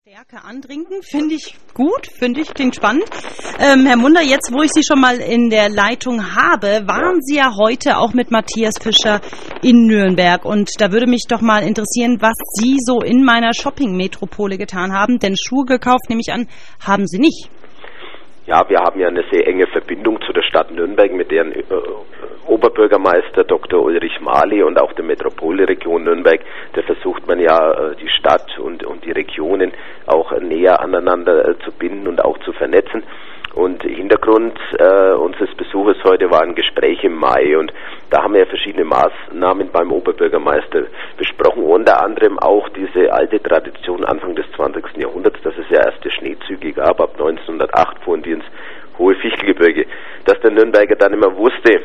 Stärke antrinken, finde ich gut, klingt spannend. Herr Munder, jetzt wo ich Sie schon mal in der Leitung habe, waren Sie ja heute auch mit Matthias Fischer in Nürnberg und da würde mich doch mal interessieren, was Sie so in meiner Shopping-Metropole getan haben, denn Schuhe gekauft, nehme ich an, haben Sie nicht. Ja, wir haben ja eine sehr enge Verbindung zu der Stadt Nürnberg mit deren Oberbürgermeister Dr. Ulrich Marli und auch der Metropolregion Nürnberg. Da versucht man ja die Stadt und die Regionen auch näher aneinander zu binden und auch zu vernetzen. Und Hintergrund unseres Besuches heute war ein Gespräch im Mai und da haben wir verschiedene Maßnahmen beim Oberbürgermeister besprochen, unter anderem auch diese alte Tradition Anfang des 20. Jahrhunderts, dass es ja erste Schneezüge gab, ab 1908 fuhren die ins hohe Fichtelgebirge, dass der Nürnberger dann immer wusste,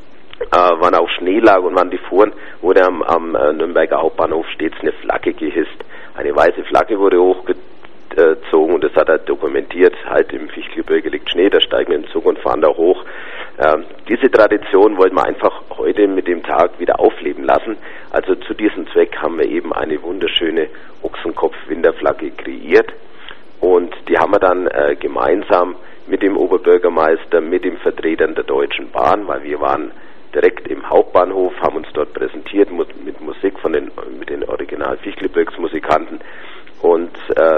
wann auch Schnee lag und wann die fuhren, wurde am Nürnberger Hauptbahnhof stets eine Flagge gehisst. Eine weiße Flagge wurde hochgezogen und das hat er dokumentiert, halt im Fichtelgebirge liegt Schnee, da steigen wir in den Zug und fahren da hoch. Diese Tradition wollten wir einfach heute mit dem Tag wieder aufleben lassen. Also zu diesem Zweck haben wir eben eine wunderschöne Ochsenkopf-Winterflagge kreiert und die haben wir dann gemeinsam mit dem Oberbürgermeister, mit den Vertretern der Deutschen Bahn, weil wir waren direkt im Hauptbahnhof, haben uns dort präsentiert mit Musik mit den Original-Fichtelgebirgsmusikanten und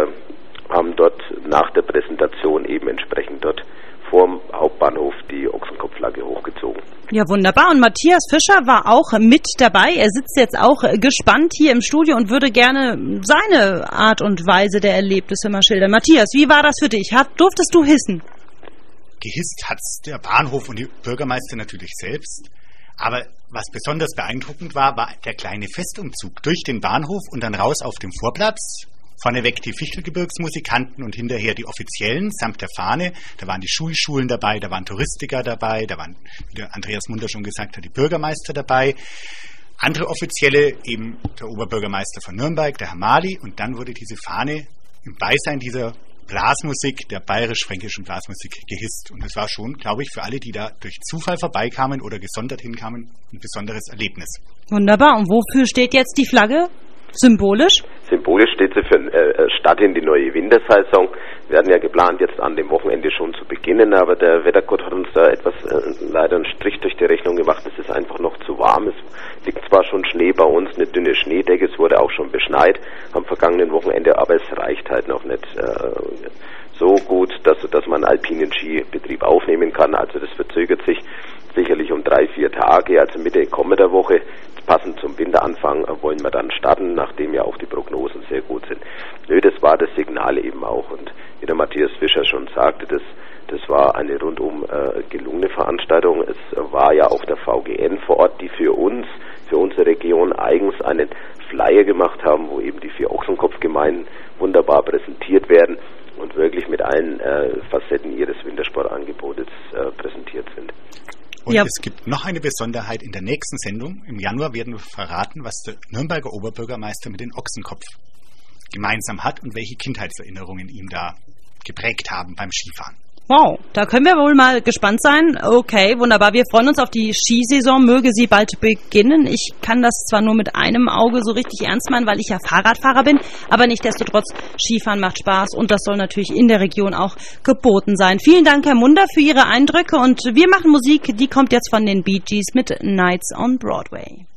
haben dort nach der Präsentation eben entsprechend dort vorm Hauptbahnhof die Ochsenkopfflagge hochgezogen. Ja, wunderbar. Und Matthias Fischer war auch mit dabei. Er sitzt jetzt auch gespannt hier im Studio und würde gerne seine Art und Weise der Erlebnisse mal schildern. Matthias, wie war das für dich? Durftest du hissen? Gehisst hat's der Bahnhof und die Bürgermeister natürlich selbst. Aber was besonders beeindruckend war der kleine Festumzug durch den Bahnhof und dann raus auf den Vorplatz. Vorneweg die Fichtelgebirgsmusikanten und hinterher die Offiziellen samt der Fahne. Da waren die Schulschulen dabei, da waren Touristiker dabei, da waren, wie der Andreas Munder schon gesagt hat, die Bürgermeister dabei. Andere Offizielle, eben der Oberbürgermeister von Nürnberg, der Herr Marli. Und dann wurde diese Fahne im Beisein dieser Blasmusik, der bayerisch-fränkischen Blasmusik, gehisst. Und das war schon, glaube ich, für alle, die da durch Zufall vorbeikamen oder gesondert hinkamen, ein besonderes Erlebnis. Wunderbar. Und wofür steht jetzt die Flagge? Symbolisch? Symbolisch steht sie für Start in die neue Wintersaison. Wir hatten ja geplant, jetzt an dem Wochenende schon zu beginnen, aber der Wettergott hat uns da etwas leider einen Strich durch die Rechnung gemacht. Es ist einfach noch zu warm. Es liegt zwar schon Schnee bei uns, eine dünne Schneedecke, es wurde auch schon beschneit am vergangenen Wochenende, aber es reicht halt noch nicht so gut, dass man einen alpinen Skibetrieb aufnehmen kann. Also das verzögert sich sicherlich um 3-4 Tage, also Mitte kommender Woche, passend zum Winteranfang, wollen wir dann starten, nachdem ja auch die Prognosen sehr gut sind. Nö, das war das Signal eben auch und wie der Matthias Fischer schon sagte, das war eine rundum gelungene Veranstaltung. Es war ja auch der VGN vor Ort, die für unsere Region eigens einen Flyer gemacht haben, wo eben die 4 Ochsenkopfgemeinden wunderbar präsentiert werden und wirklich mit allen Facetten ihres Wintersportangebotes präsentiert sind. Und es gibt noch eine Besonderheit in der nächsten Sendung. Im Januar werden wir verraten, was der Nürnberger Oberbürgermeister mit dem Ochsenkopf gemeinsam hat und welche Kindheitserinnerungen ihm da geprägt haben beim Skifahren. Wow, da können wir wohl mal gespannt sein. Okay, wunderbar. Wir freuen uns auf die Skisaison. Möge sie bald beginnen. Ich kann das zwar nur mit einem Auge so richtig ernst meinen, weil ich ja Fahrradfahrer bin, aber nichtsdestotrotz, Skifahren macht Spaß und das soll natürlich in der Region auch geboten sein. Vielen Dank, Herr Munder, für Ihre Eindrücke und wir machen Musik, die kommt jetzt von den Bee Gees mit Nights on Broadway.